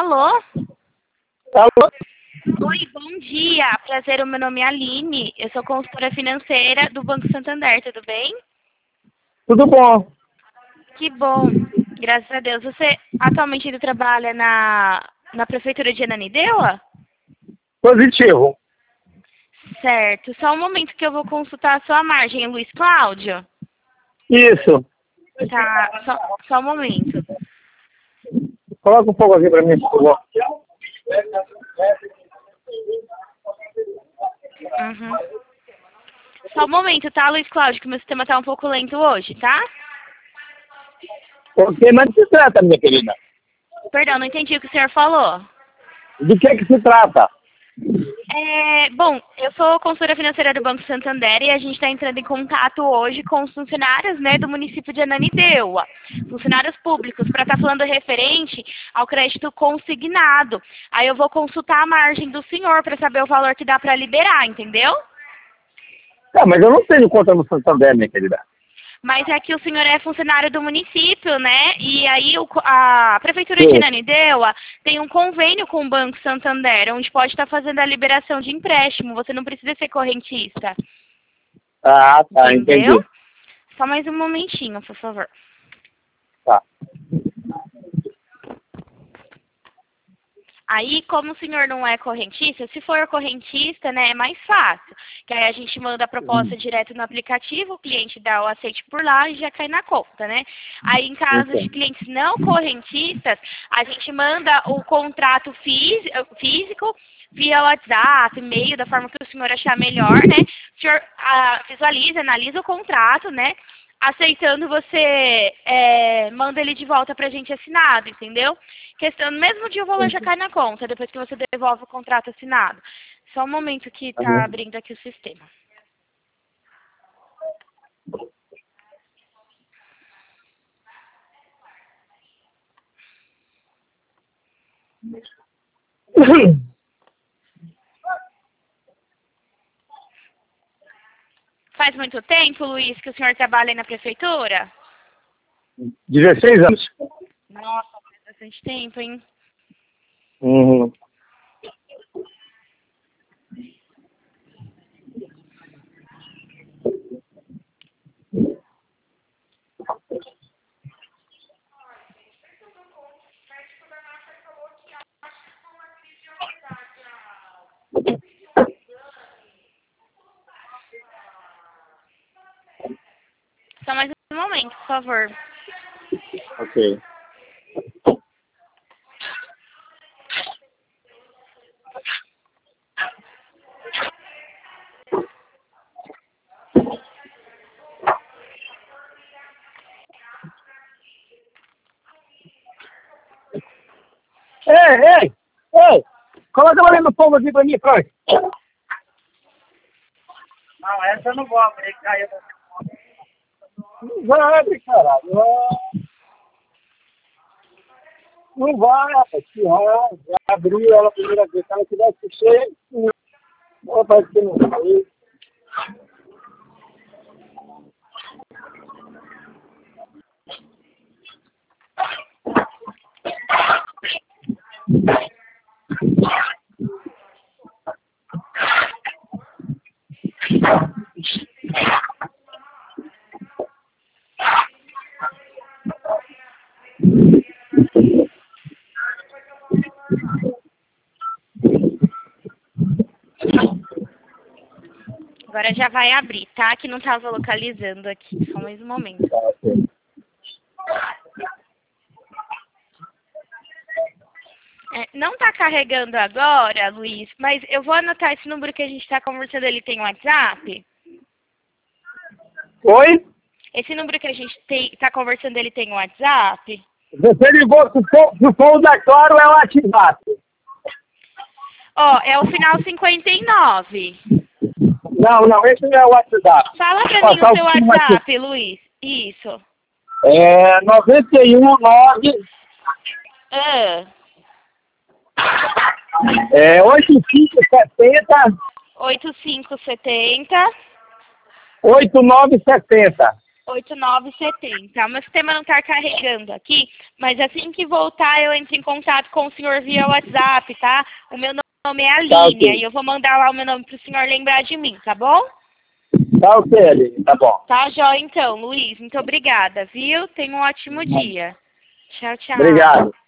Alô? Alô? Oi, bom dia. Prazer, o meu nome é Aline. Eu sou consultora financeira do Banco Santander, tudo bem? Tudo bom? Que bom, graças a Deus. Você atualmente ainda trabalha na Prefeitura de Ananindeua? Positivo. Certo. Só um momento que eu vou consultar a sua margem, Luiz Cláudio. Isso. Tá, só um momento. Coloca um pouco aqui para mim, por favor. Uhum. Só um momento, tá, Luiz Cláudio, que meu sistema tá um pouco lento hoje, tá? Ok, mas do que se trata, minha querida? Perdão, não entendi o que o senhor falou. Do que se trata? Bom, eu sou consultora financeira do Banco Santander e a gente está entrando em contato hoje com os funcionários, né, do município de Ananindeua, funcionários públicos, para estar falando referente ao crédito consignado. Aí eu vou consultar a margem do senhor para saber o valor que dá para liberar, entendeu? Mas eu não tenho conta no Santander, minha querida. Mas é que o senhor é funcionário do município, né? E aí a Prefeitura de Sim. Ananindeua tem um convênio com o Banco Santander, onde pode estar fazendo a liberação de empréstimo. Você não precisa ser correntista. Ah, tá, Entendeu? entendi. Só mais um momentinho, por favor. Tá. Aí, como o senhor não é correntista, se for correntista, né, é mais fácil. Que aí a gente manda a proposta direto no aplicativo, o cliente dá o aceite por lá e já cai na conta, né? Aí, em caso de Entendo. clientes não correntistas, a gente manda o contrato físico via WhatsApp, e-mail, da forma que o senhor achar melhor, né? O senhor visualiza, analisa o contrato, né? Aceitando, você manda ele de volta pra gente assinado, entendeu? Questão, no mesmo dia o valor já cai na conta, depois que você devolve o contrato assinado. Só um momento que tá Uhum. abrindo aqui o sistema. Faz muito tempo, Luiz, que o senhor trabalha aí na prefeitura? 16 anos. Nossa, faz bastante tempo, hein? Uhum. Só mais um momento, por favor. Ok. Ei! Coloca ela no fogo aqui pra mim, Frank. Não, essa eu não vou abrir, caiu. Não vai abrir, caralho. Não vai, rapaz. Se já abriu ela a primeira vez. Se ela tivesse cheia, não vai ser não vai. Agora já vai abrir, tá? Que não tava localizando aqui. Só mais um momento. Tá, ok. Não tá carregando agora, Luiz, mas eu vou anotar esse número que a gente tá conversando, ele tem WhatsApp? Oi? Esse número que a gente tá conversando, ele tem WhatsApp? Você ligou pro fogo da Claro, é o WhatsApp. Ó, é o final 59. Não, esse não é o WhatsApp. Fala pra Vou mim passar o seu último aqui. WhatsApp, Luiz. Isso. É 919 Ah, 8570 8570 8970. 8970. O meu sistema não está carregando aqui, mas assim que voltar eu entro em contato com o senhor via WhatsApp, tá? O meu nome é Aline, Tá, ok. e eu vou mandar lá o meu nome para o senhor lembrar de mim, tá bom? Tá ok, Aline, tá bom. Tá, jóia então, Luiz. Muito obrigada, viu? Tenha um ótimo dia. Tchau, tchau. Obrigado.